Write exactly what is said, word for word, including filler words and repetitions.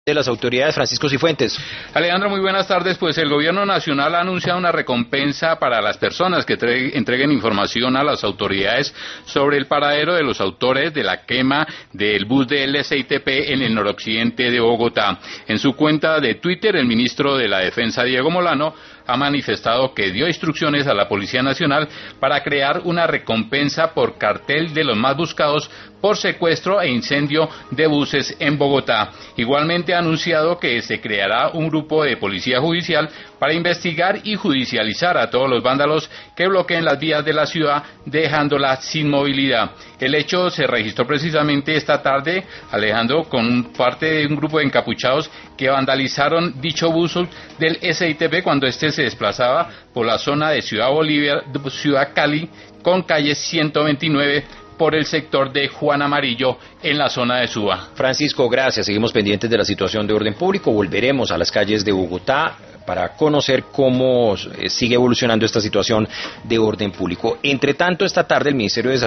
de las autoridades. Francisco Cifuentes. Alejandro, muy buenas tardes. Pues el gobierno nacional ha anunciado una recompensa para las personas que entreguen información a las autoridades sobre el paradero de los autores de la quema del bus del S I T P en el noroccidente de Bogotá. En su cuenta de Twitter, el ministro de la Defensa, Diego Molano, ha manifestado que dio instrucciones a la Policía Nacional para crear una recompensa por cartel de los más buscados por secuestro e incendio de buses en Bogotá. Igualmente ha anunciado que se creará un grupo de policía judicial para investigar y judicializar a todos los vándalos que bloqueen las vías de la ciudad, dejándola sin movilidad. El hecho se registró precisamente esta tarde, Alejandro, con parte de un grupo de encapuchados que vandalizaron dicho bus del S I T P cuando este se desplazaba por la zona de Ciudad Bolívar, Ciudad Cali, con calle ciento veintinueve por el sector de Juan Amarillo en la zona de Suba. Francisco, gracias. Seguimos pendientes de la situación de orden público. Volveremos a las calles de Bogotá para conocer cómo sigue evolucionando esta situación de orden público. Entre tanto, esta tarde el Ministerio de Salud